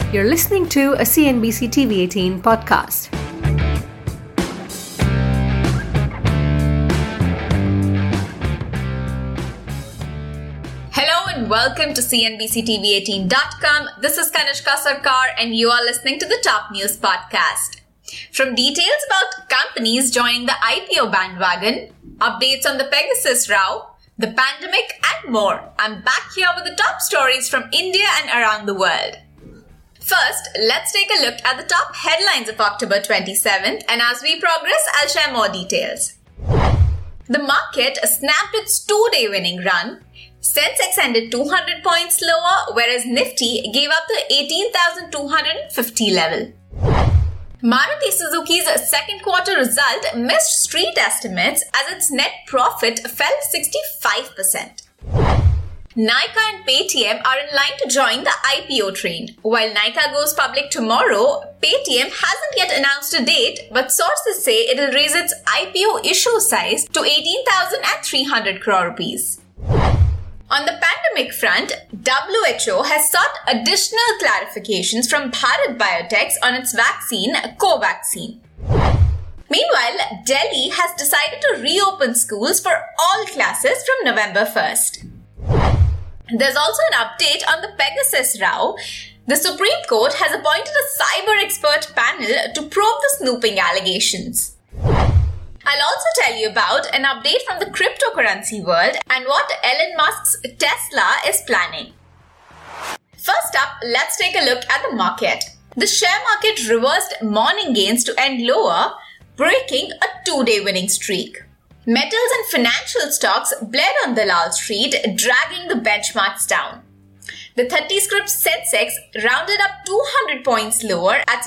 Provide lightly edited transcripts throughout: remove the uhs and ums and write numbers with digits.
You're listening to a CNBC TV18 podcast. Hello and welcome to CNBCTV18.com. This is Kanishka Sarkar and you are listening to the Top News Podcast. From details about companies joining the IPO bandwagon, updates on the Pegasus row, the pandemic and more, I'm back here with the top stories from India and around the world. First, let's take a look at the top headlines of October 27th, and as we progress, I'll share more details. The market snapped its two-day winning run. Sensex ended 200 points lower, whereas Nifty gave up the 18,250 level. Maruti Suzuki's second quarter result missed street estimates as its net profit fell 65%. Nykaa and Paytm are in line to join the IPO train. While Nykaa goes public tomorrow, Paytm hasn't yet announced a date, but sources say it'll raise its IPO issue size to 18,300 crore rupees. On the pandemic front, WHO has sought additional clarifications from Bharat Biotech on its vaccine, Covaxin. Meanwhile, Delhi has decided to reopen schools for all classes from November 1st. There's also an update on the Pegasus row. The Supreme Court has appointed a cyber expert panel to probe the snooping allegations. I'll also tell you about an update from the cryptocurrency world and what Elon Musk's Tesla is planning. First up, let's take a look at the market. The share market reversed morning gains to end lower, breaking a two-day winning streak. Metals and financial stocks bled on Dalal Street, dragging the benchmarks down. The 30-script Sensex rounded up 200 points lower at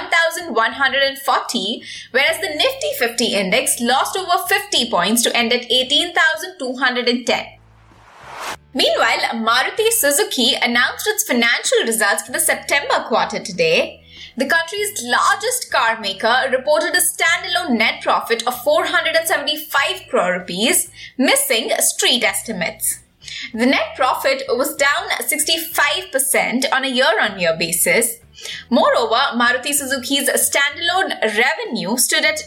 61,140, whereas the Nifty 50 index lost over 50 points to end at 18,210. Meanwhile, Maruti Suzuki announced its financial results for the September quarter today. The country's largest car maker reported a standalone net profit of 475 crore rupees, missing street estimates. The net profit was down 65% on a year-on-year basis. Moreover, Maruti Suzuki's standalone revenue stood at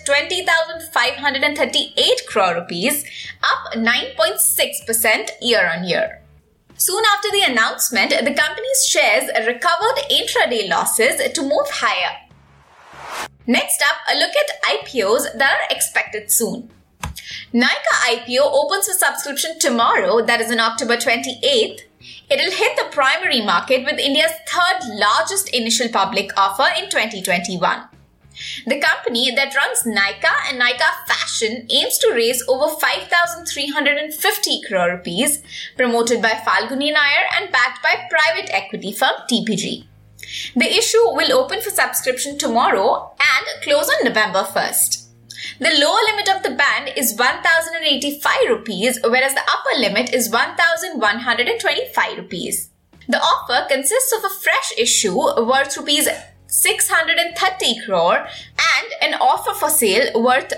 20,538 crore rupees, up 9.6% year-on-year. Soon after the announcement, the company's shares recovered intraday losses to move higher. Next up, a look at IPOs that are expected soon. Nykaa IPO opens for subscription tomorrow, that is on October 28th. It'll hit the primary market with India's third largest initial public offer in 2021. The company that runs Nykaa and Nykaa Fashion aims to raise over 5,350 crore rupees, promoted by Falguni Nayar and backed by private equity firm TPG. The issue will open for subscription tomorrow and close on November 1st. The lower limit of the band is 1,085 rupees, whereas the upper limit is 1,125 rupees. The offer consists of a fresh issue worth rupees 630 crore and an offer for sale worth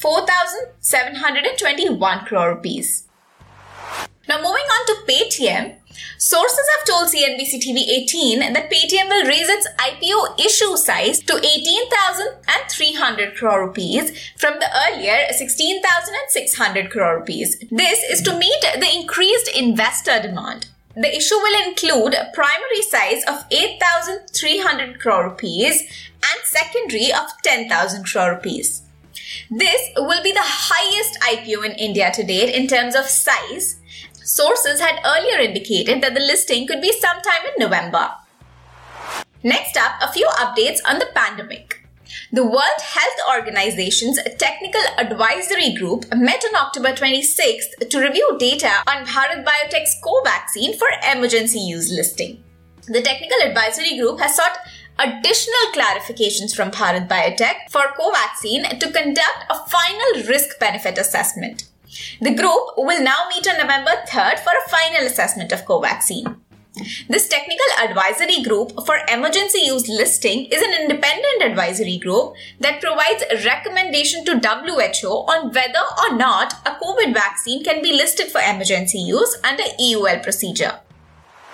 4,721 crore rupees. Now moving on to Paytm, sources have told CNBC TV18 that Paytm will raise its IPO issue size to 18,300 crore rupees from the earlier 16,600 crore rupees. This is to meet the increased investor demand. The issue will include a primary size of 8,300 crore rupees and secondary of 10,000 crore rupees. This will be the highest IPO in India to date in terms of size. Sources had earlier indicated that the listing could be sometime in November. Next up, a few updates on the pandemic. The World Health Organization's Technical Advisory Group met on October 26th to review data on Bharat Biotech's Covaxin for emergency use listing. The Technical Advisory Group has sought additional clarifications from Bharat Biotech for Covaxin to conduct a final risk-benefit assessment. The group will now meet on November 3rd for a final assessment of Covaxin. This technical advisory group for emergency use listing is an independent advisory group that provides a recommendation to WHO on whether or not a COVID vaccine can be listed for emergency use under EUL procedure.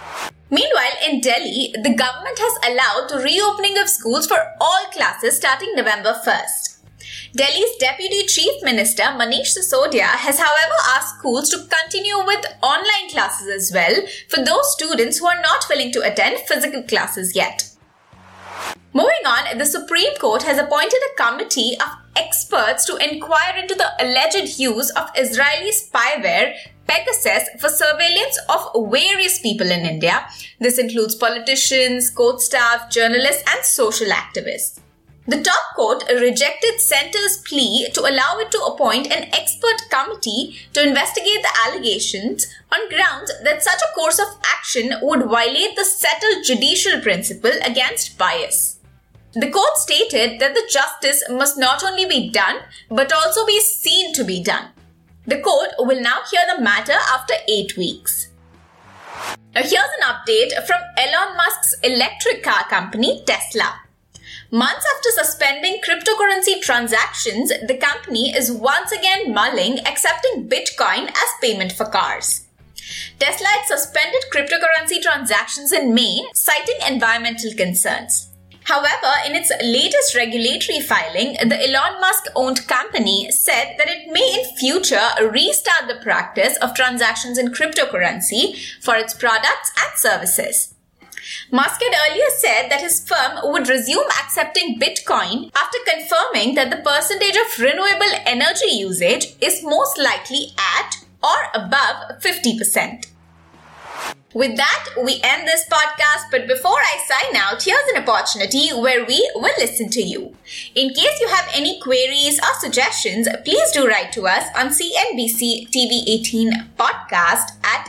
Meanwhile, in Delhi, the government has allowed the reopening of schools for all classes starting November 1st. Delhi's Deputy Chief Minister Manish Sisodia has, however, asked schools to continue with online classes as well for those students who are not willing to attend physical classes yet. Moving on, the Supreme Court has appointed a committee of experts to inquire into the alleged use of Israeli spyware Pegasus for surveillance of various people in India. This includes politicians, court staff, journalists, and social activists. The top court rejected Centre's plea to allow it to appoint an expert committee to investigate the allegations on grounds that such a course of action would violate the settled judicial principle against bias. The court stated that the justice must not only be done, but also be seen to be done. The court will now hear the matter after 8 weeks. Now here's an update from Elon Musk's electric car company, Tesla. Months after suspending cryptocurrency transactions, the company is once again mulling accepting Bitcoin as payment for cars. Tesla had suspended cryptocurrency transactions in May, citing environmental concerns. However, in its latest regulatory filing, the Elon Musk-owned company said that it may in future restart the practice of transactions in cryptocurrency for its products and services. Musk had earlier said that his firm would resume accepting Bitcoin after confirming that the percentage of renewable energy usage is most likely at or above 50%. With that, we end this podcast, but before I sign out, here's an opportunity where we will listen to you. In case you have any queries or suggestions, please do write to us on CNBC TV 18 podcast at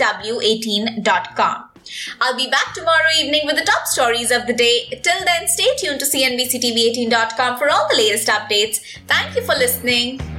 nw18.com. I'll be back tomorrow evening with the top stories of the day. Till then, stay tuned to CNBCTV18.com for all the latest updates. Thank you for listening.